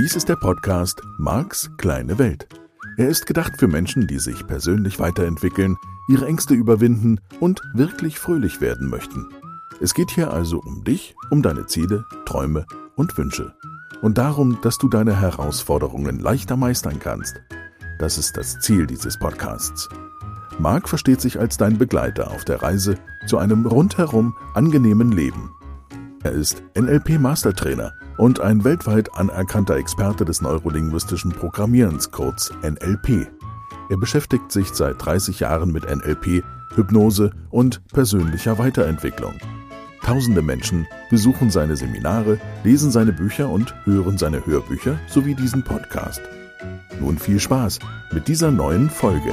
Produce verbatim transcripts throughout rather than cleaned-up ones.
Dies ist der Podcast Marks kleine Welt. Er ist gedacht für Menschen, die sich persönlich weiterentwickeln, ihre Ängste überwinden und wirklich fröhlich werden möchten. Es geht hier also um dich, um deine Ziele, Träume und Wünsche. Und darum, dass du deine Herausforderungen leichter meistern kannst. Das ist das Ziel dieses Podcasts. Mark versteht sich als dein Begleiter auf der Reise zu einem rundherum angenehmen Leben. Er ist N L P-Mastertrainer und ein weltweit anerkannter Experte des neurolinguistischen Programmierens, kurz N L P. Er beschäftigt sich seit dreißig Jahren mit N L P, Hypnose und persönlicher Weiterentwicklung. Tausende Menschen besuchen seine Seminare, lesen seine Bücher und hören seine Hörbücher sowie diesen Podcast. Nun viel Spaß mit dieser neuen Folge.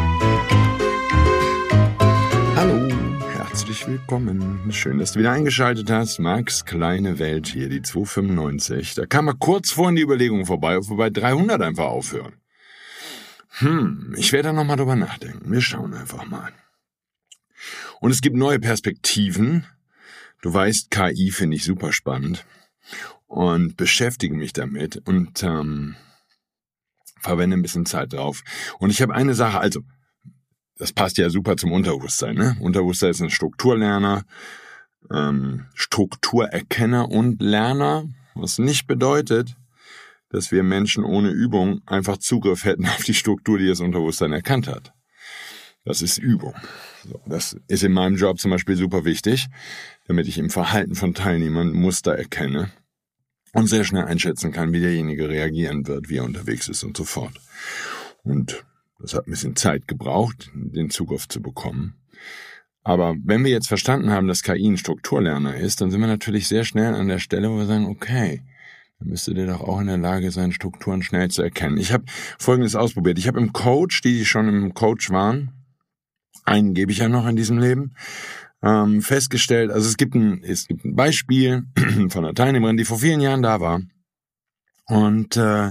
Hallo, herzlich willkommen. Schön, dass du wieder eingeschaltet hast. Marks kleine Welt, hier die zweihundertfünfundneunzig. Da kam man kurz vorhin die Überlegung vorbei, ob wir bei dreihundert einfach aufhören. Hm, ich werde da nochmal drüber nachdenken. Wir schauen einfach mal. Und es gibt neue Perspektiven. Du weißt, K I finde ich super spannend und beschäftige mich damit und ähm, verwende ein bisschen Zeit drauf. Und ich habe eine Sache, also, das passt ja super zum Unterbewusstsein, ne? Unterbewusstsein ist ein Strukturlerner, ähm, Strukturerkenner und Lerner, was nicht bedeutet, dass wir Menschen ohne Übung einfach Zugriff hätten auf die Struktur, die das Unterbewusstsein erkannt hat. Das ist Übung. So, das ist in meinem Job zum Beispiel super wichtig, damit ich im Verhalten von Teilnehmern Muster erkenne und sehr schnell einschätzen kann, wie derjenige reagieren wird, wie er unterwegs ist und so fort. Und das hat ein bisschen Zeit gebraucht, den Zugriff zu bekommen. Aber wenn wir jetzt verstanden haben, dass K I ein Strukturlerner ist, dann sind wir natürlich sehr schnell an der Stelle, wo wir sagen, okay, dann müsste der doch auch in der Lage sein, Strukturen schnell zu erkennen. Ich habe Folgendes ausprobiert. Ich habe im Coach, die schon im Coach waren, einen gebe ich ja noch in diesem Leben, ähm, festgestellt, also es gibt, ein, es gibt ein Beispiel von einer Teilnehmerin, die vor vielen Jahren da war und äh,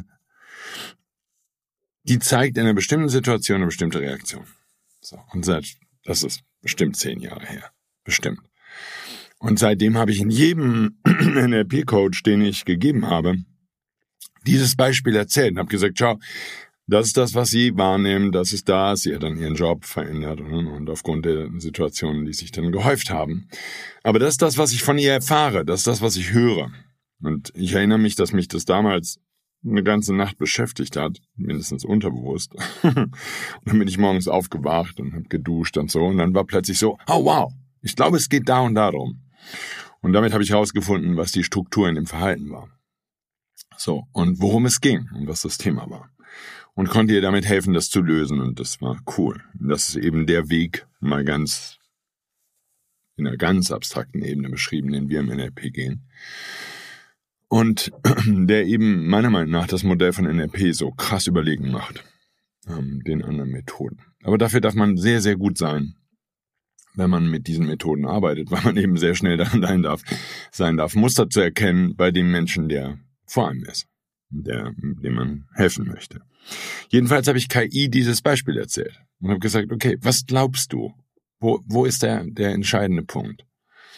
die zeigt in einer bestimmten Situation eine bestimmte Reaktion. So, und seit, das ist bestimmt zehn Jahre her. Bestimmt. Und seitdem habe ich in jedem N L P-Coach, den ich gegeben habe, dieses Beispiel erzählt und habe gesagt, schau, das ist das, was sie wahrnehmen, das ist das. Sie hat dann ihren Job verändert und, und aufgrund der Situationen, die sich dann gehäuft haben. Aber das ist das, was ich von ihr erfahre. Das ist das, was ich höre. Und ich erinnere mich, dass mich das damals eine ganze Nacht beschäftigt hat, mindestens unterbewusst. Und dann bin ich morgens aufgewacht und habe geduscht und so. Und dann war plötzlich so, oh wow, ich glaube, es geht da und darum. Und damit habe ich herausgefunden, was die Struktur in dem Verhalten war. So, und worum es ging und was das Thema war. Und konnte ihr damit helfen, das zu lösen. Und das war cool. Und das ist eben der Weg, mal ganz in einer ganz abstrakten Ebene beschrieben, den wir im N L P gehen. Und der eben meiner Meinung nach das Modell von N L P so krass überlegen macht, ähm, den anderen Methoden. Aber dafür darf man sehr, sehr gut sein, wenn man mit diesen Methoden arbeitet, weil man eben sehr schnell daran sein darf, sein darf, Muster zu erkennen bei dem Menschen, der vor einem ist, der, dem man helfen möchte. Jedenfalls habe ich K I dieses Beispiel erzählt und habe gesagt, okay, was glaubst du? Wo, wo ist der, der entscheidende Punkt?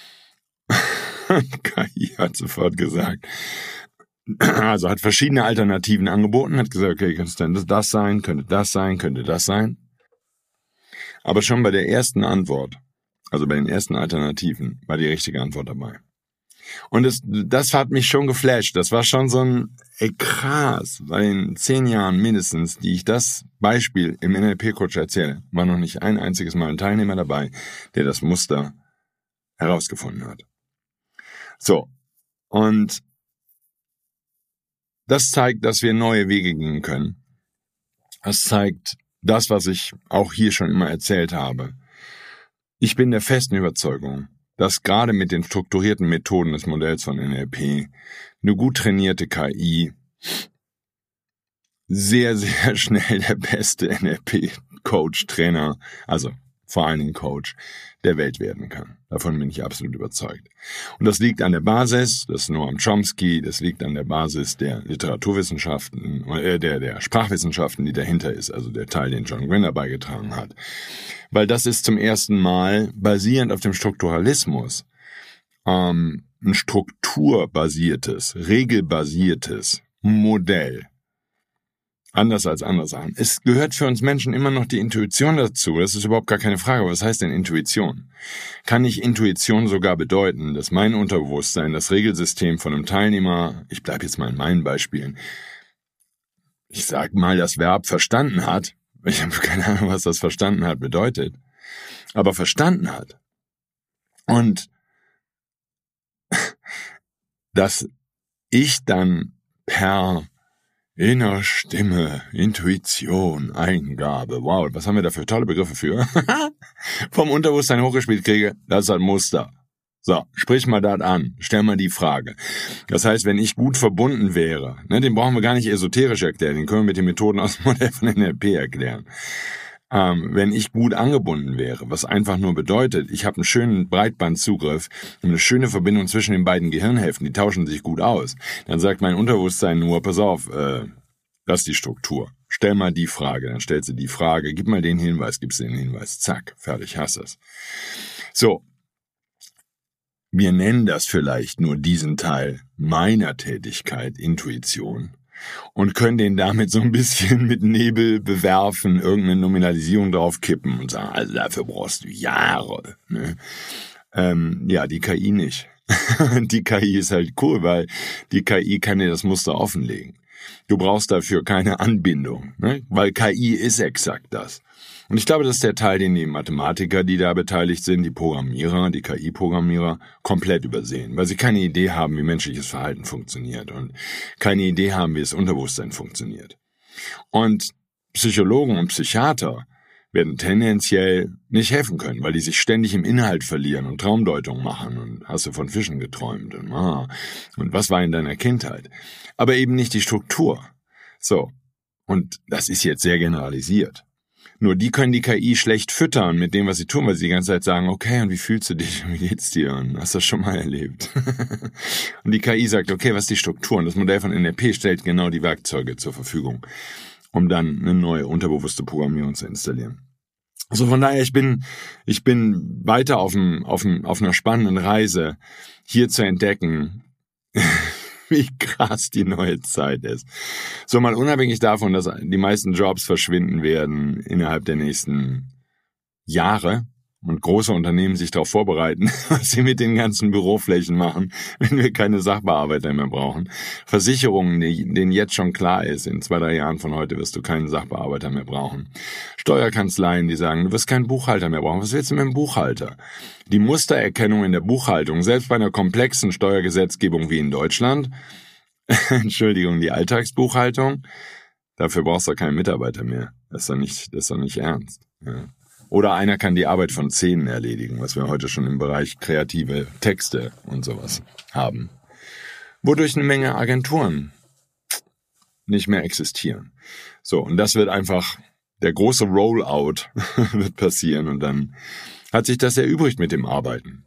K I hat sofort gesagt, also hat verschiedene Alternativen angeboten, hat gesagt, okay, könnte das sein, könnte das sein, könnte das sein. Aber schon bei der ersten Antwort, also bei den ersten Alternativen, war die richtige Antwort dabei. Und das, das hat mich schon geflasht. Das war schon so ein, ey krass, weil in zehn Jahren mindestens, die ich das Beispiel im N L P-Coach erzähle, war noch nicht ein einziges Mal ein Teilnehmer dabei, der das Muster herausgefunden hat. So, und das zeigt, dass wir neue Wege gehen können. Das zeigt das, was ich auch hier schon immer erzählt habe. Ich bin der festen Überzeugung, dass gerade mit den strukturierten Methoden des Modells von N L P eine gut trainierte K I sehr, sehr schnell der beste N L P-Coach, Trainer, also vor allen Dingen Coach, der Welt werden kann. Davon bin ich absolut überzeugt. Und das liegt an der Basis, das ist Noam Chomsky, das liegt an der Basis der Literaturwissenschaften, äh, der, der Sprachwissenschaften, die dahinter ist, also der Teil, den John Grinder beigetragen hat. Weil das ist zum ersten Mal basierend auf dem Strukturalismus ähm, ein strukturbasiertes, regelbasiertes Modell. Anders als andere Sachen. Es gehört für uns Menschen immer noch die Intuition dazu. Das ist überhaupt gar keine Frage. Aber was heißt denn Intuition? Kann nicht Intuition sogar bedeuten, dass mein Unterbewusstsein, das Regelsystem von einem Teilnehmer, ich bleibe jetzt mal in meinen Beispielen, ich sag mal, das Verb verstanden hat, ich habe keine Ahnung, was das verstanden hat bedeutet, aber verstanden hat. Und dass ich dann per Inner Stimme, Intuition, Eingabe, wow, was haben wir da für tolle Begriffe für? Vom Unterbewusstsein hochgespielt kriege, das ist ein Muster. So, sprich mal das an, stell mal die Frage. Das heißt, wenn ich gut verbunden wäre, ne, den brauchen wir gar nicht esoterisch erklären, den können wir mit den Methoden aus dem Modell von N L P erklären. Ähm, wenn ich gut angebunden wäre, was einfach nur bedeutet, ich habe einen schönen Breitbandzugriff und eine schöne Verbindung zwischen den beiden Gehirnhälften, die tauschen sich gut aus, dann sagt mein Unterbewusstsein nur, pass auf, äh, das ist die Struktur. Stell mal die Frage, dann stellst du die Frage, gib mal den Hinweis, gibst den Hinweis, zack, fertig, hast es. So, wir nennen das vielleicht nur diesen Teil meiner Tätigkeit, Intuition. Und können den damit so ein bisschen mit Nebel bewerfen, irgendeine Nominalisierung draufkippen und sagen, also dafür brauchst du Jahre. Ne? Ähm, ja, die K I nicht. Die K I ist halt cool, weil die K I kann dir das Muster offenlegen. Du brauchst dafür keine Anbindung, ne? Weil K I ist exakt das. Und ich glaube, das ist der Teil, den die Mathematiker, die da beteiligt sind, die Programmierer, die K I-Programmierer, komplett übersehen, weil sie keine Idee haben, wie menschliches Verhalten funktioniert und keine Idee haben, wie das Unterbewusstsein funktioniert. Und Psychologen und Psychiater werden tendenziell nicht helfen können, weil die sich ständig im Inhalt verlieren und Traumdeutungen machen und hast du von Fischen geträumt und, ah, und was war in deiner Kindheit. Aber eben nicht die Struktur. So, und das ist jetzt sehr generalisiert. Nur die können die K I schlecht füttern mit dem, was sie tun, weil sie die ganze Zeit sagen, okay, und wie fühlst du dich, wie geht's dir, und hast du das schon mal erlebt? Und die K I sagt, okay, was ist die Struktur? Und das Modell von N L P stellt genau die Werkzeuge zur Verfügung, um dann eine neue unterbewusste Programmierung zu installieren. Also von daher, ich bin, ich bin weiter auf dem, auf dem, auf einer spannenden Reise, hier zu entdecken, wie krass die neue Zeit ist. So, mal unabhängig davon, dass die meisten Jobs verschwinden werden innerhalb der nächsten Jahre und große Unternehmen sich darauf vorbereiten, was sie mit den ganzen Büroflächen machen, wenn wir keine Sachbearbeiter mehr brauchen. Versicherungen, denen jetzt schon klar ist, in zwei, drei Jahren von heute wirst du keinen Sachbearbeiter mehr brauchen. Steuerkanzleien, die sagen, du wirst keinen Buchhalter mehr brauchen. Was willst du mit einem Buchhalter? Die Mustererkennung in der Buchhaltung, selbst bei einer komplexen Steuergesetzgebung wie in Deutschland, Entschuldigung, die Alltagsbuchhaltung, dafür brauchst du keinen Mitarbeiter mehr. Das ist doch nicht, das ist doch nicht ernst. Ja. Oder einer kann die Arbeit von zehn erledigen, was wir heute schon im Bereich kreative Texte und sowas haben. Wodurch eine Menge Agenturen nicht mehr existieren. So, und das wird einfach, der große Rollout wird passieren und dann hat sich das erübrigt mit dem Arbeiten.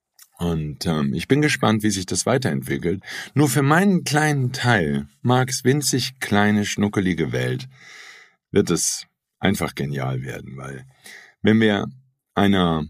Und ähm, ich bin gespannt, wie sich das weiterentwickelt. Nur für meinen kleinen Teil, Marks winzig kleine, schnuckelige Welt, wird es einfach genial werden, weil wenn wir einer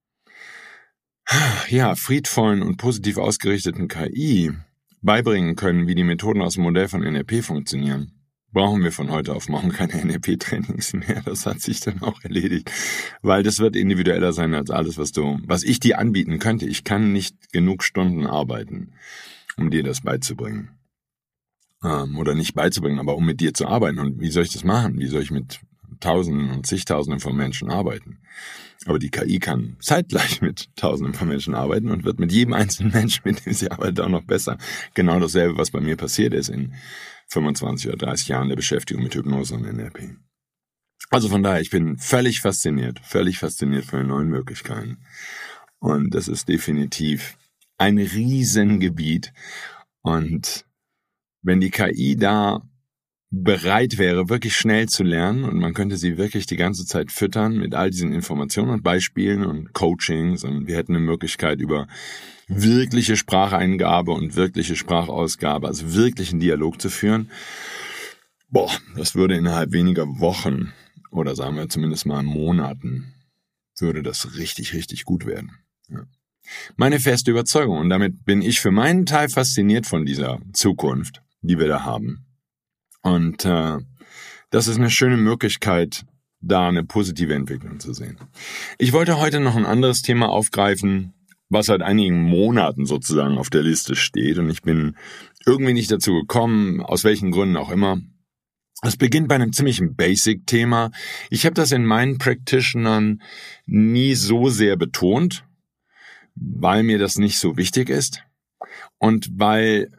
ja, friedvollen und positiv ausgerichteten K I beibringen können, wie die Methoden aus dem Modell von N L P funktionieren, brauchen wir von heute auf morgen keine N L P-Trainings mehr. Das hat sich dann auch erledigt, weil das wird individueller sein als alles, was du, was ich dir anbieten könnte. Ich kann nicht genug Stunden arbeiten, um dir das beizubringen. Ähm, oder nicht beizubringen, aber um mit dir zu arbeiten. Und wie soll ich das machen? Wie soll ich mit Tausenden und zigtausenden von Menschen arbeiten? Aber die K I kann zeitgleich mit Tausenden von Menschen arbeiten und wird mit jedem einzelnen Menschen, mit dem sie arbeitet, auch noch besser. Genau dasselbe, was bei mir passiert ist in fünfundzwanzig oder dreißig Jahren der Beschäftigung mit Hypnose und N L P. Also von daher, ich bin völlig fasziniert, völlig fasziniert von den neuen Möglichkeiten. Und das ist definitiv ein Riesengebiet. Und wenn die K I da bereit wäre, wirklich schnell zu lernen und man könnte sie wirklich die ganze Zeit füttern mit all diesen Informationen und Beispielen und Coachings und wir hätten eine Möglichkeit über wirkliche Spracheingabe und wirkliche Sprachausgabe, also wirklichen Dialog zu führen. Boah, das würde innerhalb weniger Wochen oder sagen wir zumindest mal Monaten, würde das richtig, richtig gut werden. Ja. Meine feste Überzeugung und damit bin ich für meinen Teil fasziniert von dieser Zukunft, die wir da haben. Und äh, das ist eine schöne Möglichkeit, da eine positive Entwicklung zu sehen. Ich wollte heute noch ein anderes Thema aufgreifen, was seit einigen Monaten sozusagen auf der Liste steht. Und ich bin irgendwie nicht dazu gekommen, aus welchen Gründen auch immer. Es beginnt bei einem ziemlichen Basic-Thema. Ich habe das in meinen Practitionern nie so sehr betont, weil mir das nicht so wichtig ist. Und weil,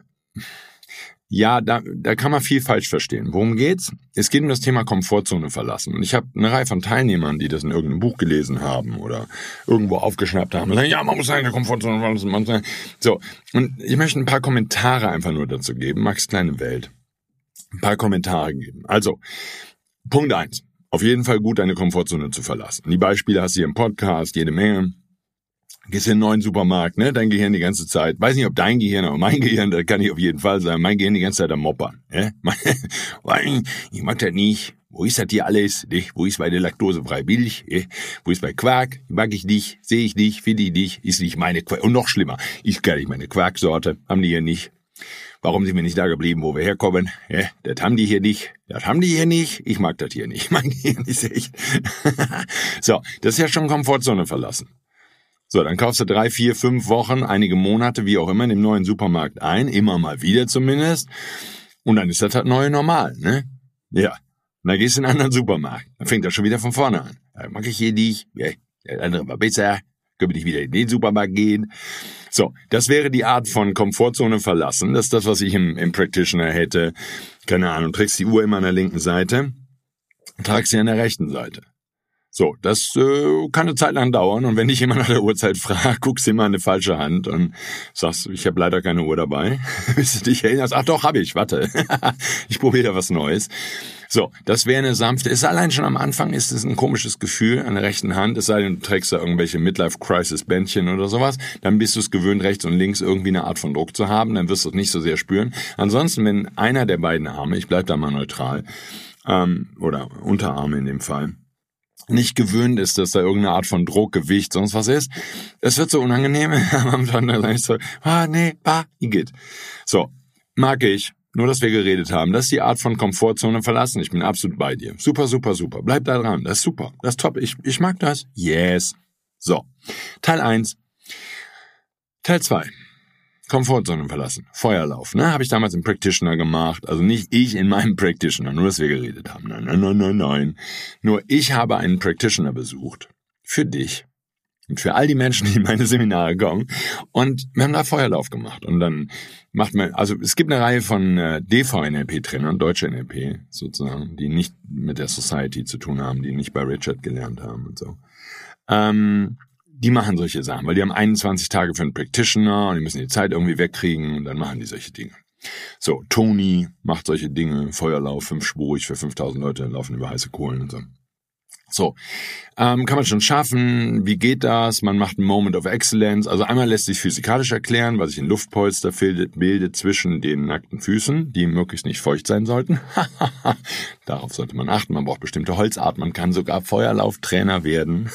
ja, da, da kann man viel falsch verstehen. Worum geht's? Es geht um das Thema Komfortzone verlassen. Und ich habe eine Reihe von Teilnehmern, die das in irgendeinem Buch gelesen haben oder irgendwo aufgeschnappt haben und sagen, ja, man muss seine Komfortzone verlassen. Man muss so, und ich möchte ein paar Kommentare einfach nur dazu geben. Max Kleine Welt. Ein paar Kommentare geben. Also, Punkt eins. Auf jeden Fall gut, deine Komfortzone zu verlassen. Die Beispiele hast du hier im Podcast, jede Menge. Gehst in einen neuen Supermarkt, ne? Dein Gehirn die ganze Zeit. Weiß nicht, ob dein Gehirn, aber mein Gehirn, das kann ich auf jeden Fall sagen. Mein Gehirn die ganze Zeit am Moppern. Ne? Ich mag das nicht. Wo ist das hier alles? Ne? Wo ist meine laktosefreie Milch? Ne? Wo ist mein Quark? Mag ich nicht, sehe ich nicht, finde ich nicht, ist nicht meine Quark. Und noch schlimmer, ist gar nicht meine Quarksorte. Haben die hier nicht. Warum sind wir nicht da geblieben, wo wir herkommen? Ja, das haben die hier nicht. Das haben die hier nicht. Ich mag das hier nicht. Mein Gehirn ist echt. So, das ist ja schon Komfortzone verlassen. So, dann kaufst du drei, vier, fünf Wochen, einige Monate, wie auch immer, in dem neuen Supermarkt ein. Immer mal wieder zumindest. Und dann ist das halt neue Normal, ne? Ja. Und dann gehst du in einen anderen Supermarkt. Dann fängt das schon wieder von vorne an. Da mag ich hier nicht. Ja, der andere war besser. Können wir nicht wieder in den Supermarkt gehen. So, das wäre die Art von Komfortzone verlassen. Das ist das, was ich im, im Practitioner hätte. Keine Ahnung, trägst die Uhr immer an der linken Seite, tragst sie an der rechten Seite. So, das äh, kann eine Zeit lang dauern. Und wenn dich jemand nach der Uhrzeit fragt, guckst du immer an eine falsche Hand und sagst, ich habe leider keine Uhr dabei. Bis du dich erinnerst, ach doch, habe ich, warte. Ich probiere da was Neues. So, das wäre eine sanfte, ist allein schon am Anfang ist es ein komisches Gefühl an der rechten Hand, es sei denn, du trägst da irgendwelche Midlife-Crisis-Bändchen oder sowas, dann bist du es gewöhnt, rechts und links irgendwie eine Art von Druck zu haben, dann wirst du es nicht so sehr spüren. Ansonsten, wenn einer der beiden Arme, ich bleib da mal neutral, ähm, oder Unterarme in dem Fall, nicht gewöhnt ist, dass da irgendeine Art von Druck, Gewicht, sonst was ist, es wird so unangenehm, am Anfang dann so, ah, nee, bah, geht. So, mag ich. Nur, dass wir geredet haben. Das ist die Art von Komfortzone verlassen. Ich bin absolut bei dir. Super, super, super. Bleib da dran. Das ist super. Das ist top. Ich, ich mag das. Yes. So. Teil eins. Teil zwei. Komfortzone verlassen. Feuerlauf. Ne? Habe ich damals im Practitioner gemacht. Also nicht ich in meinem Practitioner. Nur, dass wir geredet haben. Nein, nein, nein, nein, nein. Nur ich habe einen Practitioner besucht. Für dich. Und für all die Menschen, die in meine Seminare kommen. Und wir haben da Feuerlauf gemacht. Und dann macht man, also es gibt eine Reihe von äh, D V N L P-Trainern, deutsche N L P sozusagen, die nicht mit der Society zu tun haben, die nicht bei Richard gelernt haben und so. Ähm, die machen solche Sachen, weil die haben einundzwanzig Tage für einen Practitioner und die müssen die Zeit irgendwie wegkriegen und dann machen die solche Dinge. So, Tony macht solche Dinge, Feuerlauf, fünfspurig für fünftausend Leute, laufen über heiße Kohlen und so. So, ähm, kann man schon schaffen. Wie geht das? Man macht einen Moment of Excellence. Also einmal lässt sich physikalisch erklären, weil sich ein Luftpolster bildet, bildet zwischen den nackten Füßen, die möglichst nicht feucht sein sollten. Darauf sollte man achten. Man braucht bestimmte Holzart. Man kann sogar Feuerlauftrainer werden.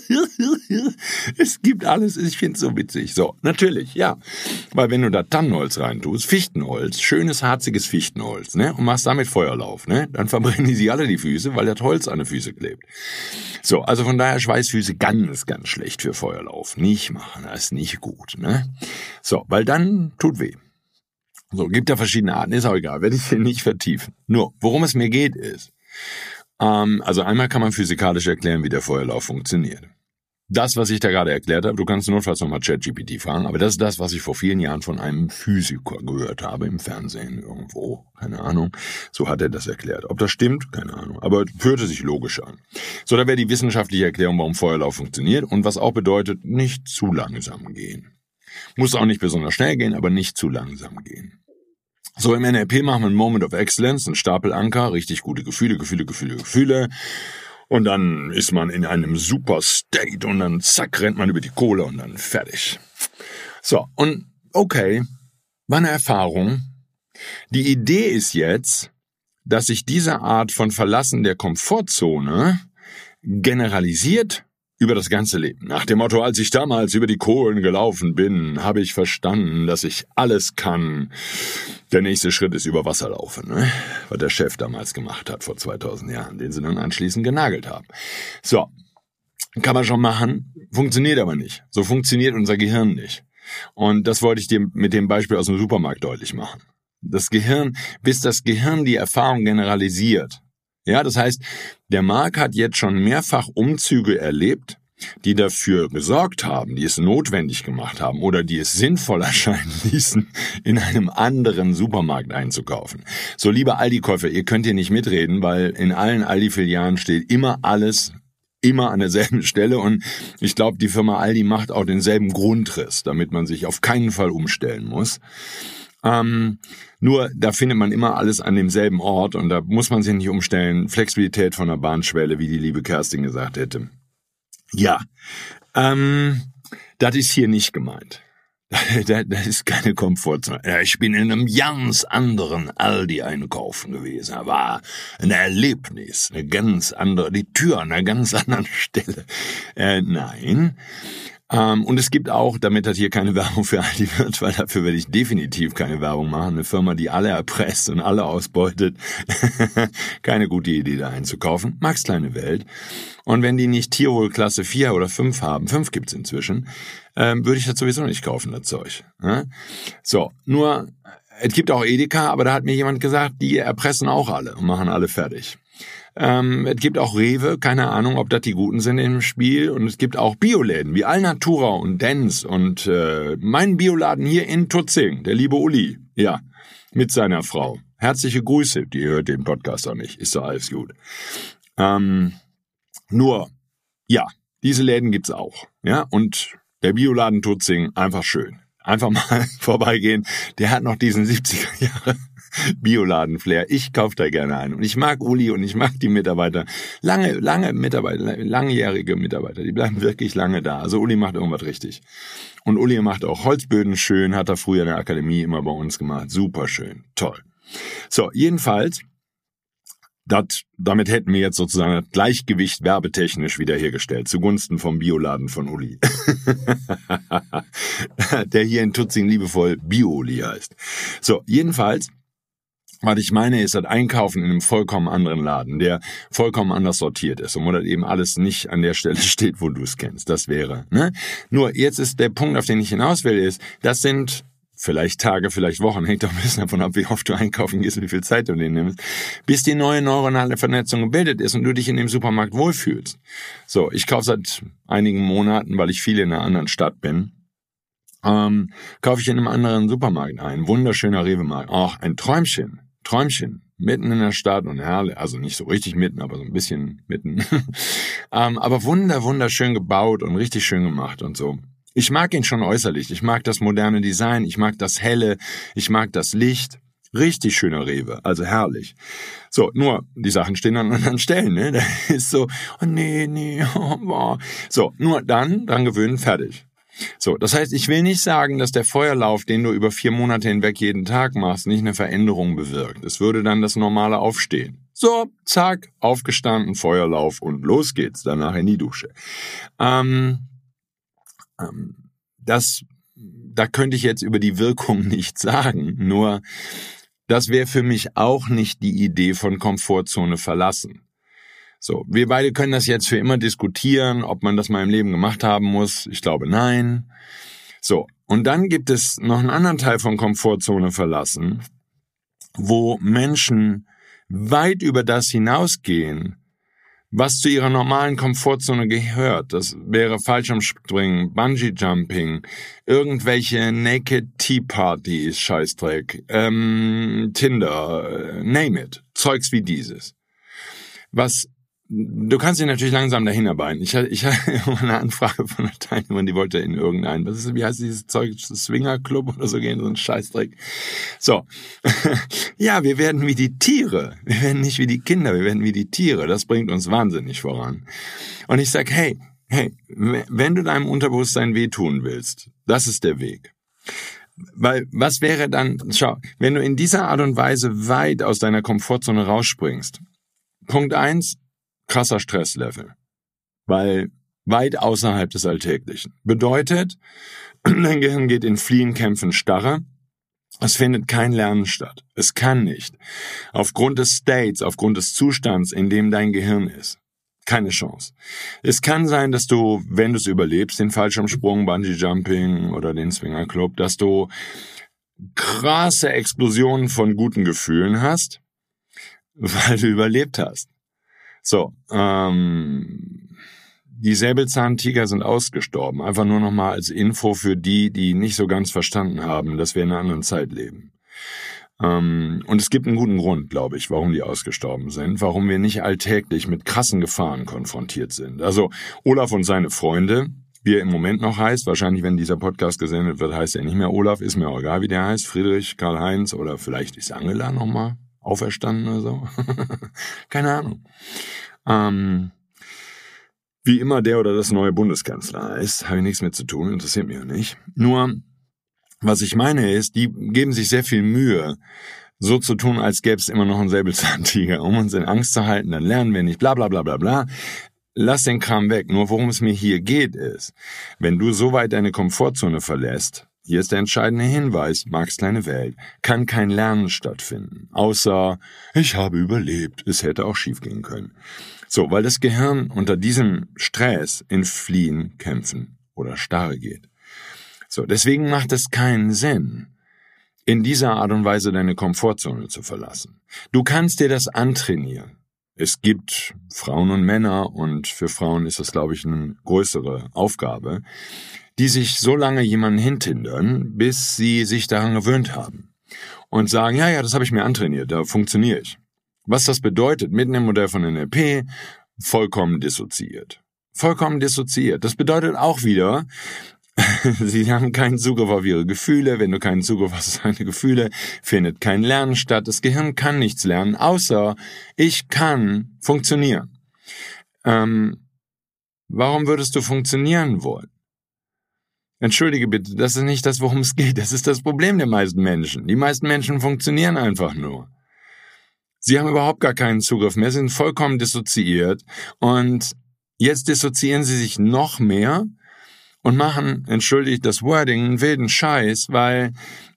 Es gibt alles. Ich finde es so witzig. So, natürlich, ja. Weil wenn du da Tannenholz reintust, Fichtenholz, schönes, harziges Fichtenholz, ne, und machst damit Feuerlauf, ne, dann verbrennen die sich alle die Füße, weil das Holz an den Füßen klebt. So, also von daher Schweißfüße ganz, ganz schlecht für Feuerlauf. Nicht machen, das ist nicht gut, ne? So, weil dann tut weh. So, gibt ja verschiedene Arten, ist auch egal, werde ich hier nicht vertiefen. Nur, worum es mir geht ist, ähm, also einmal kann man physikalisch erklären, wie der Feuerlauf funktioniert. Das, was ich da gerade erklärt habe, du kannst notfalls nochmal ChatGPT fragen, aber das ist das, was ich vor vielen Jahren von einem Physiker gehört habe, im Fernsehen irgendwo, keine Ahnung. So hat er das erklärt. Ob das stimmt, keine Ahnung, aber hörte sich logisch an. So, da wäre die wissenschaftliche Erklärung, warum Feuerlauf funktioniert und was auch bedeutet, nicht zu langsam gehen. Muss auch nicht besonders schnell gehen, aber nicht zu langsam gehen. So, im N L P machen wir einen Moment of Excellence, einen Stapelanker, richtig gute Gefühle, Gefühle, Gefühle, Gefühle. Und dann ist man in einem super State und dann zack, rennt man über die Kohle und dann fertig. So, und okay, war eine Erfahrung. Die Idee ist jetzt, dass sich diese Art von Verlassen der Komfortzone generalisiert über das ganze Leben. Nach dem Motto, als ich damals über die Kohlen gelaufen bin, habe ich verstanden, dass ich alles kann. Der nächste Schritt ist über Wasser laufen, ne? Was der Chef damals gemacht hat vor zweitausend Jahren, den sie dann anschließend genagelt haben. So, kann man schon machen, funktioniert aber nicht. So funktioniert unser Gehirn nicht. Und das wollte ich dir mit dem Beispiel aus dem Supermarkt deutlich machen. Das Gehirn, bis das Gehirn die Erfahrung generalisiert. Ja, das heißt, der Marc hat jetzt schon mehrfach Umzüge erlebt, die dafür gesorgt haben, die es notwendig gemacht haben oder die es sinnvoll erscheinen ließen, in einem anderen Supermarkt einzukaufen. So, liebe Aldi-Käufer, ihr könnt hier nicht mitreden, weil in allen Aldi-Filialen steht immer alles, immer an derselben Stelle und ich glaube, die Firma Aldi macht auch denselben Grundriss, damit man sich auf keinen Fall umstellen muss. Ähm, nur da findet man immer alles an demselben Ort und da muss man sich nicht umstellen. Flexibilität von der Bahnschwelle, wie die liebe Kerstin gesagt hätte. Ja, ähm, das ist hier nicht gemeint. Das ist keine Komfortzone. Ich bin in einem ganz anderen Aldi einkaufen gewesen. Da war ein Erlebnis, eine ganz andere, die Tür an einer ganz anderen Stelle. Äh, nein. Ähm, und es gibt auch, damit das hier keine Werbung für Aldi wird, weil dafür werde ich definitiv keine Werbung machen, eine Firma, die alle erpresst und alle ausbeutet. Keine gute Idee, da einzukaufen. Max kleine Welt. Und wenn die nicht Tierwohl Klasse vier oder fünf haben, fünf gibt's inzwischen, ähm, würde ich das sowieso nicht kaufen, das Zeug. Ja? So, nur, es gibt auch Edeka, aber da hat mir jemand gesagt, die erpressen auch alle und machen alle fertig. Ähm, es gibt auch Rewe, keine Ahnung, ob das die Guten sind im Spiel. Und es gibt auch Bioläden wie Alnatura und Dens und äh, mein Bioladen hier in Tutzing, der liebe Uli, ja, mit seiner Frau. Herzliche Grüße, die hört den Podcast auch nicht, ist doch alles gut. Ähm, nur, ja, diese Läden gibt's auch, ja, und der Bioladen Tutzing, einfach schön. Einfach mal vorbeigehen, der hat noch diesen siebziger Jahre Bioladen-Flair. Ich kaufe da gerne ein. Und ich mag Uli und ich mag die Mitarbeiter. Lange, lange Mitarbeiter, langjährige Mitarbeiter, die bleiben wirklich lange da. Also Uli macht irgendwas richtig. Und Uli macht auch Holzböden schön, hat er früher in der Akademie immer bei uns gemacht. Super schön, toll. So, jedenfalls, das, damit hätten wir jetzt sozusagen das Gleichgewicht werbetechnisch wiederhergestellt, zugunsten vom Bioladen von Uli. Der hier in Tutzing liebevoll Bio-Uli heißt. So, jedenfalls, was ich meine, ist das Einkaufen in einem vollkommen anderen Laden, der vollkommen anders sortiert ist und wo das eben alles nicht an der Stelle steht, wo du es kennst. Das wäre, ne? Nur, jetzt ist der Punkt, auf den ich hinaus will, ist, das sind vielleicht Tage, vielleicht Wochen, hängt doch ein bisschen davon ab, wie oft du einkaufen gehst und wie viel Zeit du den nimmst, bis die neue neuronale Vernetzung gebildet ist und du dich in dem Supermarkt wohlfühlst. So, ich kaufe seit einigen Monaten, weil ich viel in einer anderen Stadt bin, ähm, kaufe ich in einem anderen Supermarkt ein. Wunderschöner Rewe-Markt. Ach, ein Träumchen. Träumchen. Mitten in der Stadt und herrlich, also nicht so richtig mitten, aber so ein bisschen mitten. ähm, aber wunder, wunderschön gebaut und richtig schön gemacht und so. Ich mag ihn schon äußerlich. Ich mag das moderne Design. Ich mag das Helle. Ich mag das Licht. Richtig schöner Rewe. Also herrlich. So, nur, die Sachen stehen an anderen Stellen, ne? Da ist so, oh nee, nee, oh, oh. So, nur dann, dran gewöhnen, fertig. So, das heißt, ich will nicht sagen, dass der Feuerlauf, den du über vier Monate hinweg jeden Tag machst, nicht eine Veränderung bewirkt. Es würde dann das normale Aufstehen. So, zack, aufgestanden, Feuerlauf und los geht's, danach in die Dusche. Ähm, ähm, das, da könnte ich jetzt über die Wirkung nichts sagen, nur das wäre für mich auch nicht die Idee von Komfortzone verlassen. So, wir beide können das jetzt für immer diskutieren, ob man das mal im Leben gemacht haben muss. Ich glaube, nein. So, und dann gibt es noch einen anderen Teil von Komfortzone verlassen, wo Menschen weit über das hinausgehen, was zu ihrer normalen Komfortzone gehört. Das wäre Fallschirmspringen, Bungee-Jumping, irgendwelche Naked-Tea-Partys, Scheißdreck, ähm, Tinder, name it, Zeugs wie dieses. Was Du kannst dich natürlich langsam dahin arbeiten. Ich hatte, ich hatte eine Anfrage von einer Teilnehmerin, die wollte in irgendeinen, was ist, wie heißt dieses Zeug, Swingerclub oder so gehen, so ein Scheißdreck. So. Ja, wir werden wie die Tiere. Wir werden nicht wie die Kinder, wir werden wie die Tiere. Das bringt uns wahnsinnig voran. Und ich sag, hey, hey, wenn du deinem Unterbewusstsein wehtun willst, das ist der Weg. Weil, was wäre dann, schau, wenn du in dieser Art und Weise weit aus deiner Komfortzone rausspringst? Punkt eins, krasser Stresslevel. Weil weit außerhalb des Alltäglichen. Bedeutet, dein Gehirn geht in Fliehen, Kämpfen, Starre. Es findet kein Lernen statt. Es kann nicht. Aufgrund des States, aufgrund des Zustands, in dem dein Gehirn ist. Keine Chance. Es kann sein, dass du, wenn du es überlebst, den Fallschirmsprung, Bungee-Jumping oder den Swingerclub, dass du krasse Explosionen von guten Gefühlen hast, weil du überlebt hast. So, ähm, die Säbelzahntiger sind ausgestorben. Einfach nur nochmal als Info für die, die nicht so ganz verstanden haben, dass wir in einer anderen Zeit leben. Ähm, und es gibt einen guten Grund, glaube ich, warum die ausgestorben sind, warum wir nicht alltäglich mit krassen Gefahren konfrontiert sind. Also Olaf und seine Freunde, wie er im Moment noch heißt, wahrscheinlich, wenn dieser Podcast gesendet wird, heißt er nicht mehr Olaf, ist mir auch egal, wie der heißt, Friedrich, Karl-Heinz oder vielleicht ist Angela nochmal auferstanden oder so. Keine Ahnung. Ähm, wie immer der oder das neue Bundeskanzler heißt, habe ich nichts mit zu tun, interessiert mich auch nicht. Nur, was ich meine ist, die geben sich sehr viel Mühe, so zu tun, als gäbe es immer noch einen Säbelzahntiger, um uns in Angst zu halten, dann lernen wir nicht, bla bla bla bla bla. Lass den Kram weg. Nur worum es mir hier geht ist, wenn du so weit deine Komfortzone verlässt, hier ist der entscheidende Hinweis, Marx kleine Welt, kann kein Lernen stattfinden, außer ich habe überlebt, es hätte auch schief gehen können. So, weil das Gehirn unter diesem Stress in Fliehen, Kämpfen oder Starre geht. So, deswegen macht es keinen Sinn, in dieser Art und Weise deine Komfortzone zu verlassen. Du kannst dir das antrainieren. Es gibt Frauen und Männer, und für Frauen ist das, glaube ich, eine größere Aufgabe, die sich so lange jemanden hintindern, bis sie sich daran gewöhnt haben und sagen, ja, ja, das habe ich mir antrainiert, da funktioniere ich. Was das bedeutet, mitten im Modell von N L P, vollkommen dissoziiert. Vollkommen dissoziiert. Das bedeutet auch wieder, sie haben keinen Zugriff auf ihre Gefühle. Wenn du keinen Zugriff hast auf deine Gefühle, findet kein Lernen statt. Das Gehirn kann nichts lernen, außer ich kann funktionieren. Ähm, warum würdest du funktionieren wollen? Entschuldige bitte, das ist nicht das, worum es geht. Das ist das Problem der meisten Menschen. Die meisten Menschen funktionieren einfach nur. Sie haben überhaupt gar keinen Zugriff mehr, sind vollkommen dissoziiert. Und jetzt dissoziieren sie sich noch mehr und machen, entschuldigt das Wording, einen wilden Scheiß, weil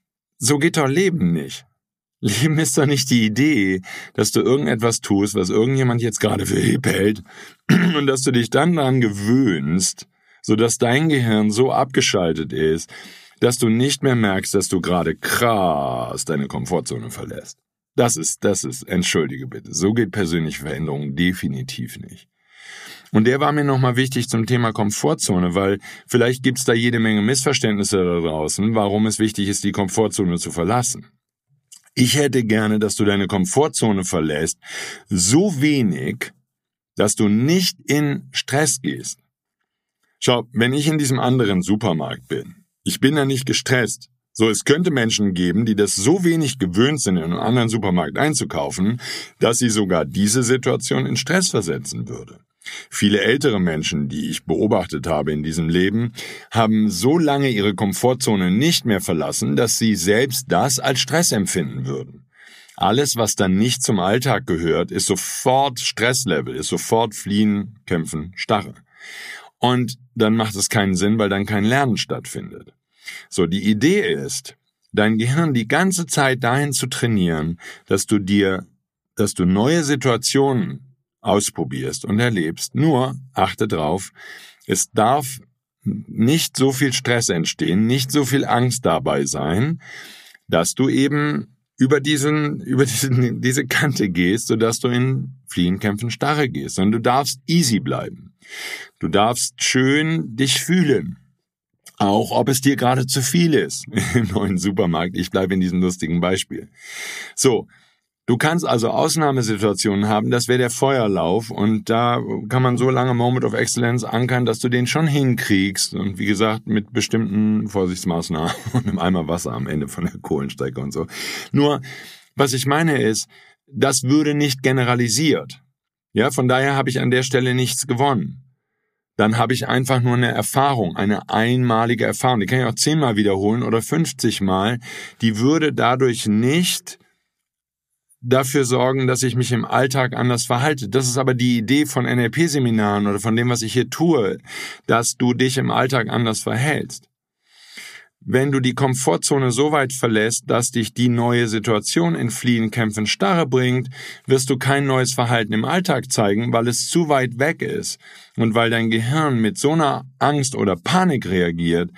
so geht doch Leben nicht. Leben ist doch nicht die Idee, dass du irgendetwas tust, was irgendjemand jetzt gerade für hip hält und dass du dich dann daran gewöhnst, sodass dein Gehirn so abgeschaltet ist, dass du nicht mehr merkst, dass du gerade krass deine Komfortzone verlässt. Das ist, das ist, entschuldige bitte, so geht persönliche Veränderung definitiv nicht. Und der war mir nochmal wichtig zum Thema Komfortzone, weil vielleicht gibt's da jede Menge Missverständnisse da draußen, warum es wichtig ist, die Komfortzone zu verlassen. Ich hätte gerne, dass du deine Komfortzone verlässt, so wenig, dass du nicht in Stress gehst. Schau, wenn ich in diesem anderen Supermarkt bin, ich bin da nicht gestresst. So, es könnte Menschen geben, die das so wenig gewöhnt sind, in einen anderen Supermarkt einzukaufen, dass sie sogar diese Situation in Stress versetzen würde. Viele ältere Menschen, die ich beobachtet habe in diesem Leben, haben so lange ihre Komfortzone nicht mehr verlassen, dass sie selbst das als Stress empfinden würden. Alles, was dann nicht zum Alltag gehört, ist sofort Stresslevel, ist sofort Fliehen, Kämpfen, Starre. Und dann macht es keinen Sinn, weil dann kein Lernen stattfindet. So, die Idee ist, dein Gehirn die ganze Zeit dahin zu trainieren, dass du dir, dass du neue Situationen ausprobierst und erlebst. Nur, achte drauf, es darf nicht so viel Stress entstehen, nicht so viel Angst dabei sein, dass du eben über diesen, über diesen, diese Kante gehst, sodass du in Fliehen, Kämpfen, Starre gehst. Sondern du darfst easy bleiben. Du darfst schön dich fühlen. Auch ob es dir gerade zu viel ist im neuen Supermarkt. Ich bleibe in diesem lustigen Beispiel. So, du kannst also Ausnahmesituationen haben, das wäre der Feuerlauf, und da kann man so lange Moment of Excellence ankern, dass du den schon hinkriegst, und wie gesagt, mit bestimmten Vorsichtsmaßnahmen und einem Eimer Wasser am Ende von der Kohlenstrecke und so. Nur, was ich meine ist, das würde nicht generalisiert. Ja, von daher habe ich an der Stelle nichts gewonnen. Dann habe ich einfach nur eine Erfahrung, eine einmalige Erfahrung. Die kann ich auch zehnmal wiederholen oder fünfzig Mal. Die würde dadurch nicht dafür sorgen, dass ich mich im Alltag anders verhalte. Das ist aber die Idee von N L P-Seminaren oder von dem, was ich hier tue, dass du dich im Alltag anders verhältst. Wenn du die Komfortzone so weit verlässt, dass dich die neue Situation in Fliehen, Kämpfen, Starre bringt, wirst du kein neues Verhalten im Alltag zeigen, weil es zu weit weg ist und weil dein Gehirn mit so einer Angst oder Panik reagiert,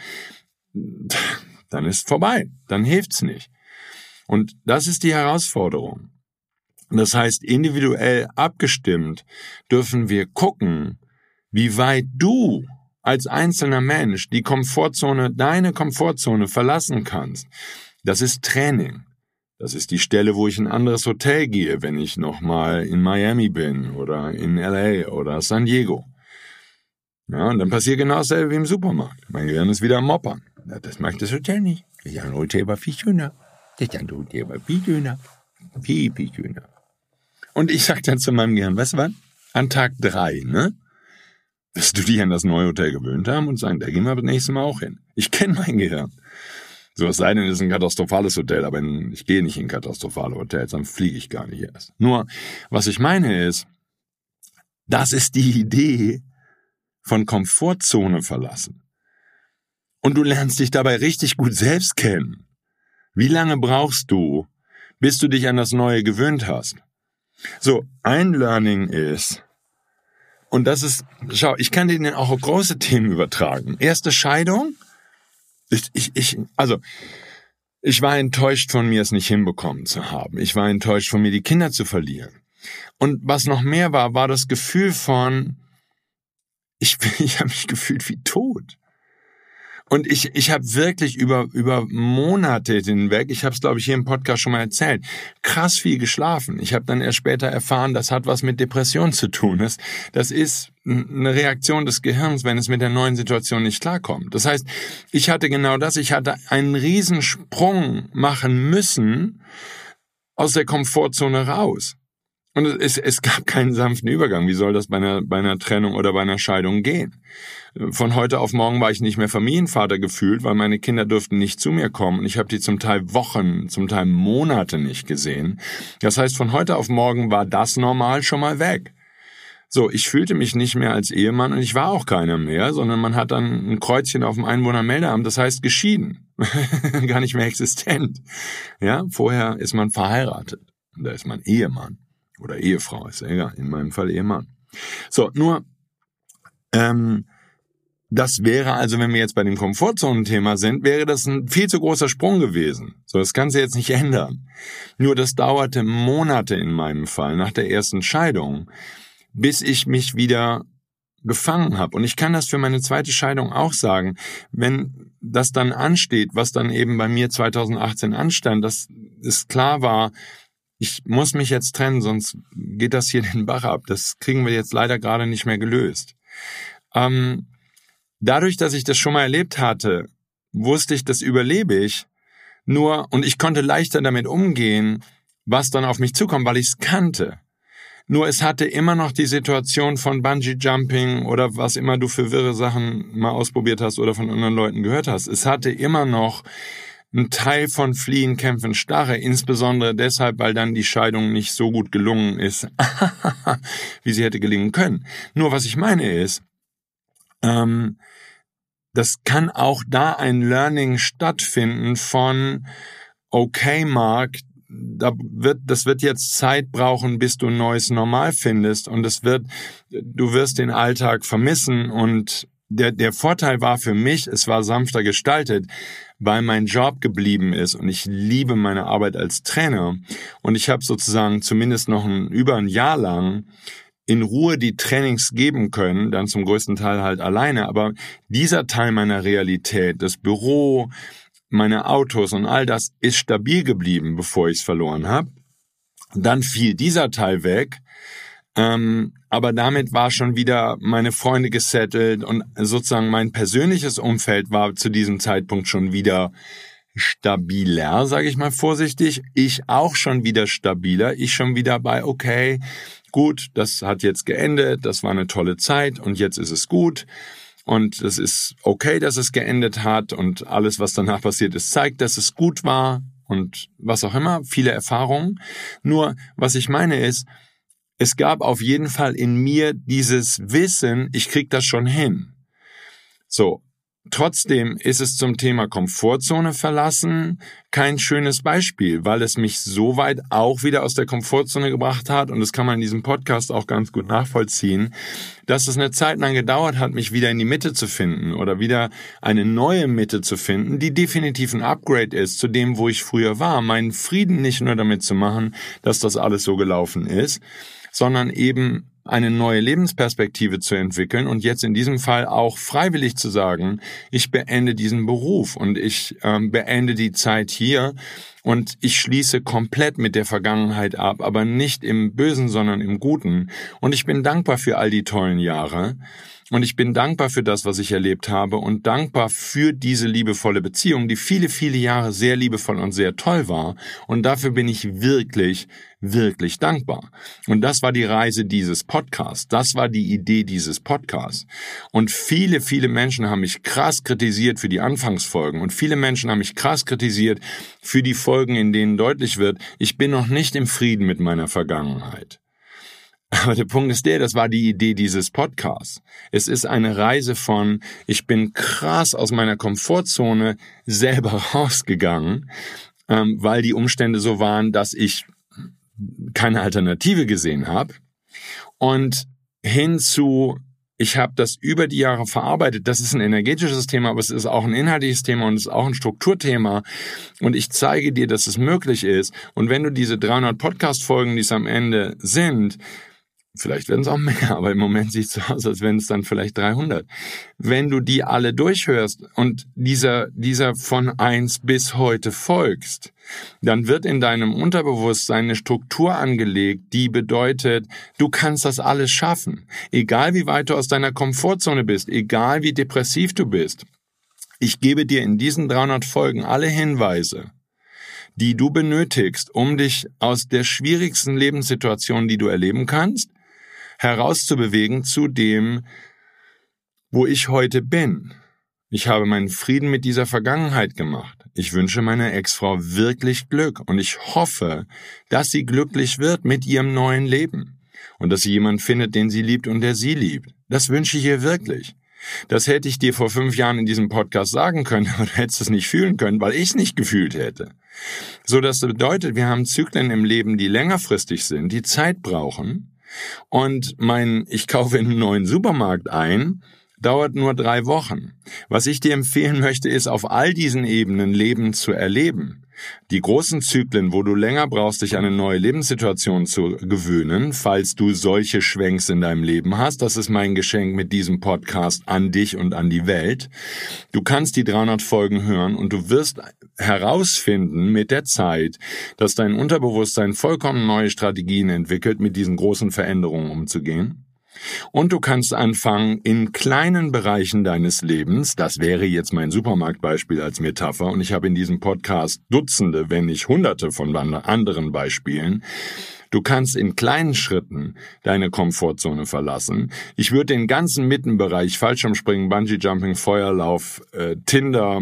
dann ist vorbei, dann hilft's nicht. Und das ist die Herausforderung. Das heißt, individuell abgestimmt dürfen wir gucken, wie weit du als einzelner Mensch die Komfortzone, deine Komfortzone verlassen kannst. Das ist Training. Das ist die Stelle, wo ich in ein anderes Hotel gehe, wenn ich nochmal in Miami bin oder in L A oder San Diego. Ja, und dann passiert genau dasselbe wie im Supermarkt. Mein Gehirn ist wieder am Moppern. Ja, das mag das Hotel nicht. Das andere Hotel war viel schöner. Das andere Hotel war viel schöner. Viel, viel schöner. Und ich sag dann zu meinem Gehirn, weißt du was? An Tag drei, ne? Wirst du dich an das neue Hotel gewöhnt haben und sagen, da gehen wir das nächste Mal auch hin. Ich kenne mein Gehirn. So, es sei denn, es ist ein katastrophales Hotel, aber ich gehe nicht in katastrophale Hotels, dann fliege ich gar nicht erst. Nur, was ich meine ist, das ist die Idee von Komfortzone verlassen. Und du lernst dich dabei richtig gut selbst kennen. Wie lange brauchst du, bis du dich an das Neue gewöhnt hast? So, ein Learning ist, und das ist, schau, ich kann dir auch auf große Themen übertragen. Erste Scheidung, ich, ich, ich, also, ich war enttäuscht von mir, es nicht hinbekommen zu haben. Ich war enttäuscht von mir, die Kinder zu verlieren. Und was noch mehr war, war das Gefühl von, ich, ich habe mich gefühlt wie tot. Und ich, ich habe wirklich über, über Monate hinweg, ich habe es, glaube ich, hier im Podcast schon mal erzählt, krass viel geschlafen. Ich habe dann erst später erfahren, das hat was mit Depression zu tun. Das, das ist eine Reaktion des Gehirns, wenn es mit der neuen Situation nicht klarkommt. Das heißt, ich hatte genau das, ich hatte einen Riesensprung machen müssen aus der Komfortzone raus. Und es, es gab keinen sanften Übergang. Wie soll das bei einer, bei einer Trennung oder bei einer Scheidung gehen? Von heute auf morgen war ich nicht mehr Familienvater gefühlt, weil meine Kinder durften nicht zu mir kommen. Ich habe die zum Teil Wochen, zum Teil Monate nicht gesehen. Das heißt, von heute auf morgen war das normal schon mal weg. So, ich fühlte mich nicht mehr als Ehemann und ich war auch keiner mehr, sondern man hat dann ein Kreuzchen auf dem Einwohnermeldeamt, das heißt geschieden. Gar nicht mehr existent. Ja, vorher ist man verheiratet. Und da ist man Ehemann. Oder Ehefrau, ist ja egal, in meinem Fall Ehemann. So, nur, ähm, das wäre also, wenn wir jetzt bei dem Komfortzonenthema sind, wäre das ein viel zu großer Sprung gewesen. So, das kannst du jetzt nicht ändern. Nur das dauerte Monate in meinem Fall, nach der ersten Scheidung, bis ich mich wieder gefangen habe. Und ich kann das für meine zweite Scheidung auch sagen. Wenn das dann ansteht, was dann eben bei mir zweitausendachtzehn anstand, dass es klar war, ich muss mich jetzt trennen, sonst geht das hier den Bach ab. Das kriegen wir jetzt leider gerade nicht mehr gelöst. Ähm, dadurch, dass ich das schon mal erlebt hatte, wusste ich, das überlebe ich. Nur, und ich konnte leichter damit umgehen, was dann auf mich zukommt, weil ich es kannte. Nur es hatte immer noch die Situation von Bungee-Jumping oder was immer du für wirre Sachen mal ausprobiert hast oder von anderen Leuten gehört hast. Es hatte immer noch ein Teil von Fliehen, Kämpfen, Starre, insbesondere deshalb, weil dann die Scheidung nicht so gut gelungen ist, wie sie hätte gelingen können. Nur was ich meine ist, ähm, das kann auch da ein Learning stattfinden von, okay, Mark, da wird, das wird jetzt Zeit brauchen, bis du ein neues Normal findest und es wird, du wirst den Alltag vermissen und der, der Vorteil war für mich, es war sanfter gestaltet, weil mein Job geblieben ist und ich liebe meine Arbeit als Trainer und ich habe sozusagen zumindest noch ein, über ein Jahr lang in Ruhe die Trainings geben können, dann zum größten Teil halt alleine, aber dieser Teil meiner Realität, das Büro, meine Autos und all das ist stabil geblieben, bevor ich es verloren habe. Dann fiel dieser Teil weg, ähm, aber damit war schon wieder meine Freunde gesettelt und sozusagen mein persönliches Umfeld war zu diesem Zeitpunkt schon wieder stabiler, sage ich mal vorsichtig. Ich auch schon wieder stabiler, ich schon wieder bei, okay, gut, das hat jetzt geendet, das war eine tolle Zeit und jetzt ist es gut. Und es ist okay, dass es geendet hat und alles, was danach passiert ist, zeigt, dass es gut war und was auch immer, viele Erfahrungen. Nur, was ich meine ist, es gab auf jeden Fall in mir dieses Wissen, ich krieg das schon hin. So. Trotzdem ist es zum Thema Komfortzone verlassen kein schönes Beispiel, weil es mich so weit auch wieder aus der Komfortzone gebracht hat, und das kann man in diesem Podcast auch ganz gut nachvollziehen, dass es eine Zeit lang gedauert hat, mich wieder in die Mitte zu finden oder wieder eine neue Mitte zu finden, die definitiv ein Upgrade ist zu dem, wo ich früher war. Meinen Frieden nicht nur damit zu machen, dass das alles so gelaufen ist, sondern eben eine neue Lebensperspektive zu entwickeln und jetzt in diesem Fall auch freiwillig zu sagen, ich beende diesen Beruf und ich ähm, beende die Zeit hier und ich schließe komplett mit der Vergangenheit ab, aber nicht im Bösen, sondern im Guten. Und ich bin dankbar für all die tollen Jahre. Und ich bin dankbar für das, was ich erlebt habe und dankbar für diese liebevolle Beziehung, die viele, viele Jahre sehr liebevoll und sehr toll war. Und dafür bin ich wirklich, wirklich dankbar. Und das war die Reise dieses Podcasts. Das war die Idee dieses Podcasts. Und viele, viele Menschen haben mich krass kritisiert für die Anfangsfolgen. Und viele Menschen haben mich krass kritisiert für die Folgen, in denen deutlich wird, ich bin noch nicht im Frieden mit meiner Vergangenheit. Aber der Punkt ist der, das war die Idee dieses Podcasts. Es ist eine Reise von, ich bin krass aus meiner Komfortzone selber rausgegangen, ähm, weil die Umstände so waren, dass ich keine Alternative gesehen habe. Und hinzu, ich habe das über die Jahre verarbeitet. Das ist ein energetisches Thema, aber es ist auch ein inhaltliches Thema und es ist auch ein Strukturthema. Und ich zeige dir, dass es möglich ist. Und wenn du diese dreihundert Podcast-Folgen, die es am Ende sind, vielleicht werden es auch mehr, aber im Moment sieht es so aus, als wären es dann vielleicht dreihundert. Wenn du die alle durchhörst und dieser, dieser von eins bis heute folgst, dann wird in deinem Unterbewusstsein eine Struktur angelegt, die bedeutet, du kannst das alles schaffen. Egal wie weit du aus deiner Komfortzone bist, egal wie depressiv du bist. Ich gebe dir in diesen dreihundert Folgen alle Hinweise, die du benötigst, um dich aus der schwierigsten Lebenssituation, die du erleben kannst, herauszubewegen zu dem, wo ich heute bin. Ich habe meinen Frieden mit dieser Vergangenheit gemacht. Ich wünsche meiner Ex-Frau wirklich Glück und ich hoffe, dass sie glücklich wird mit ihrem neuen Leben und dass sie jemanden findet, den sie liebt und der sie liebt. Das wünsche ich ihr wirklich. Das hätte ich dir vor fünf Jahren in diesem Podcast sagen können, aber du hättest es nicht fühlen können, weil ich es nicht gefühlt hätte. So, das bedeutet, wir haben Zyklen im Leben, die längerfristig sind, die Zeit brauchen. Und mein, ich kaufe in einen neuen Supermarkt ein, dauert nur drei Wochen. Was ich dir empfehlen möchte, ist, auf all diesen Ebenen Leben zu erleben. Die großen Zyklen, wo du länger brauchst, dich an eine neue Lebenssituation zu gewöhnen, falls du solche Schwenks in deinem Leben hast, das ist mein Geschenk mit diesem Podcast an dich und an die Welt. Du kannst die dreihundert Folgen hören und du wirst herausfinden mit der Zeit, dass dein Unterbewusstsein vollkommen neue Strategien entwickelt, mit diesen großen Veränderungen umzugehen. Und du kannst anfangen, in kleinen Bereichen deines Lebens, das wäre jetzt mein Supermarktbeispiel als Metapher, und ich habe in diesem Podcast Dutzende, wenn nicht Hunderte von anderen Beispielen, du kannst in kleinen Schritten deine Komfortzone verlassen. Ich würde den ganzen Mittenbereich, Fallschirmspringen, Bungee-Jumping, Feuerlauf, äh, Tinder,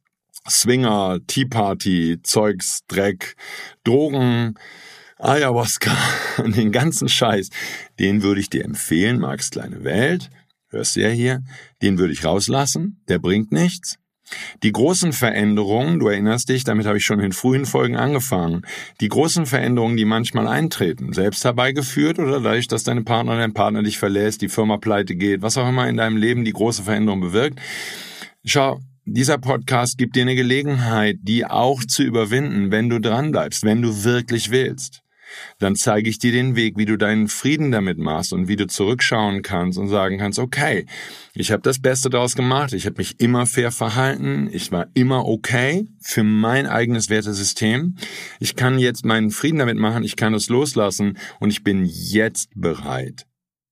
Swinger, Tea Party, Zeugs, Dreck, Drogen, Ayahuasca, den ganzen Scheiß, den würde ich dir empfehlen, Marks kleine Welt, hörst du ja hier, den würde ich rauslassen, der bringt nichts. Die großen Veränderungen, du erinnerst dich, damit habe ich schon in frühen Folgen angefangen, die großen Veränderungen, die manchmal eintreten, selbst herbeigeführt oder dadurch, dass deine Partnerin, dein Partner dich verlässt, die Firma pleite geht, was auch immer in deinem Leben die große Veränderung bewirkt. Schau, dieser Podcast gibt dir eine Gelegenheit, die auch zu überwinden, wenn du dranbleibst, wenn du wirklich willst. Dann zeige ich dir den Weg, wie du deinen Frieden damit machst und wie du zurückschauen kannst und sagen kannst, okay, ich habe das Beste daraus gemacht, ich habe mich immer fair verhalten, ich war immer okay für mein eigenes Wertesystem. Ich kann jetzt meinen Frieden damit machen, ich kann es loslassen und ich bin jetzt bereit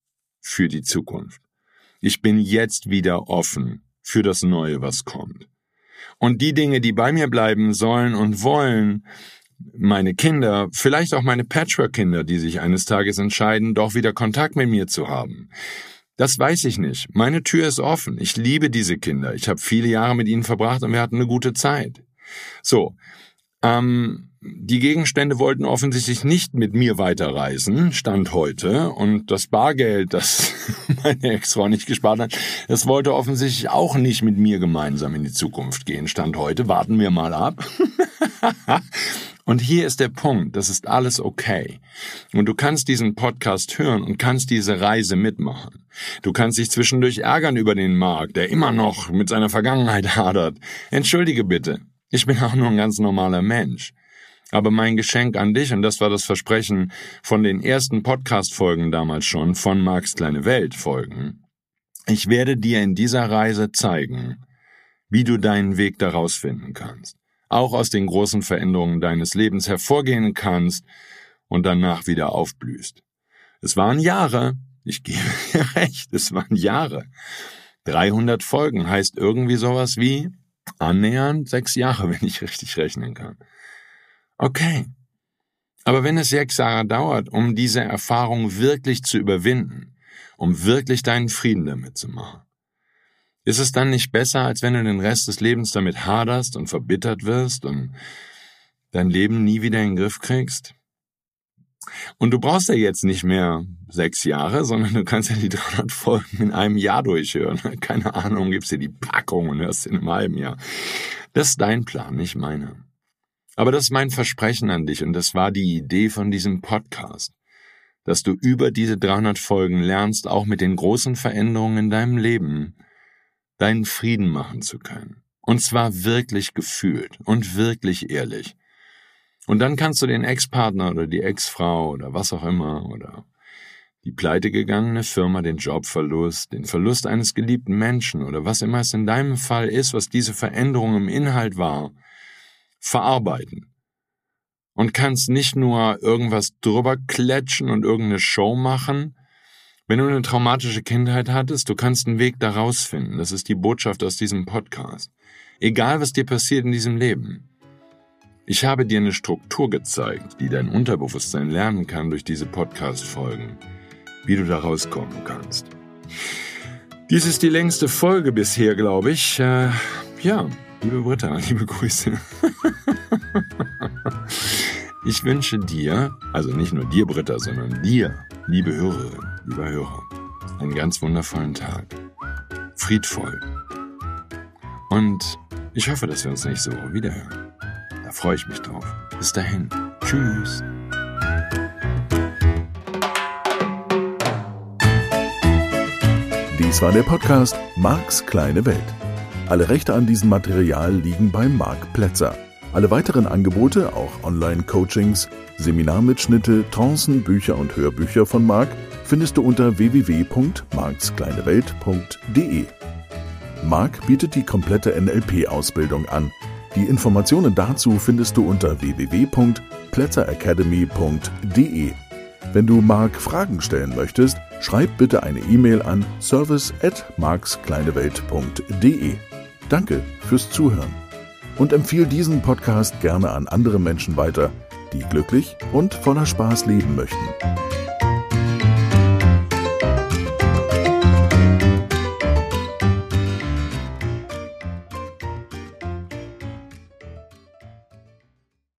für die Zukunft. Ich bin jetzt wieder offen für das Neue, was kommt. Und die Dinge, die bei mir bleiben sollen und wollen, meine Kinder, vielleicht auch meine Patchwork-Kinder, die sich eines Tages entscheiden, doch wieder Kontakt mit mir zu haben. Das weiß ich nicht. Meine Tür ist offen. Ich liebe diese Kinder. Ich habe viele Jahre mit ihnen verbracht und wir hatten eine gute Zeit. So, Ähm, die Gegenstände wollten offensichtlich nicht mit mir weiterreisen, Stand heute. Und das Bargeld, das meine Ex-Frau nicht gespart hat, das wollte offensichtlich auch nicht mit mir gemeinsam in die Zukunft gehen, Stand heute. Warten wir mal ab. Und hier ist der Punkt, das ist alles okay. Und du kannst diesen Podcast hören und kannst diese Reise mitmachen. Du kannst dich zwischendurch ärgern über den Marc, der immer noch mit seiner Vergangenheit hadert. Entschuldige bitte, ich bin auch nur ein ganz normaler Mensch. Aber mein Geschenk an dich, und das war das Versprechen von den ersten Podcast-Folgen damals schon, von Marcs kleine Welt-Folgen, ich werde dir in dieser Reise zeigen, wie du deinen Weg daraus finden kannst, auch aus den großen Veränderungen deines Lebens hervorgehen kannst und danach wieder aufblühst. Es waren Jahre, ich gebe dir recht, es waren Jahre. dreihundert Folgen heißt irgendwie sowas wie annähernd sechs Jahre, wenn ich richtig rechnen kann. Okay, aber wenn es sechs Jahre dauert, um diese Erfahrung wirklich zu überwinden, um wirklich deinen Frieden damit zu machen, ist es dann nicht besser, als wenn du den Rest des Lebens damit haderst und verbittert wirst und dein Leben nie wieder in den Griff kriegst? Und du brauchst ja jetzt nicht mehr sechs Jahre, sondern du kannst ja die dreihundert Folgen in einem Jahr durchhören. Keine Ahnung, gibst dir die Packung und hörst in einem halben Jahr. Das ist dein Plan, nicht meiner. Aber das ist mein Versprechen an dich und das war die Idee von diesem Podcast, dass du über diese dreihundert Folgen lernst, auch mit den großen Veränderungen in deinem Leben deinen Frieden machen zu können. Und zwar wirklich gefühlt und wirklich ehrlich. Und dann kannst du den Ex-Partner oder die Ex-Frau oder was auch immer oder die pleitegegangene Firma, den Jobverlust, den Verlust eines geliebten Menschen oder was immer es in deinem Fall ist, was diese Veränderung im Inhalt war, verarbeiten. Und kannst nicht nur irgendwas drüber klatschen und irgendeine Show machen. Wenn du eine traumatische Kindheit hattest, du kannst einen Weg daraus finden. Das ist die Botschaft aus diesem Podcast. Egal, was dir passiert in diesem Leben. Ich habe dir eine Struktur gezeigt, die dein Unterbewusstsein lernen kann durch diese Podcast-Folgen, wie du da rauskommen kannst. Dies ist die längste Folge bisher, glaube ich. Äh, ja, liebe Britta, liebe Grüße. Ich wünsche dir, also nicht nur dir, Britta, sondern dir, liebe Hörerin, lieber Hörer, einen ganz wundervollen Tag. Friedvoll. Und ich hoffe, dass wir uns nächste Woche wiederhören. Da freue ich mich drauf. Bis dahin. Tschüss. Dies war der Podcast Marcs kleine Welt. Alle Rechte an diesem Material liegen bei Marc Plätzer. Alle weiteren Angebote, auch Online-Coachings, Seminarmitschnitte, Trancen, Bücher und Hörbücher von Marc, findest du unter w w w punkt marks kleine welt punkt d e. Marc bietet die komplette N L P-Ausbildung an. Die Informationen dazu findest du unter w w w punkt plätzer academy punkt d e. Wenn du Marc Fragen stellen möchtest, schreib bitte eine E-Mail an service at marks kleine welt punkt d e. Danke fürs Zuhören. Und empfehle diesen Podcast gerne an andere Menschen weiter, die glücklich und voller Spaß leben möchten.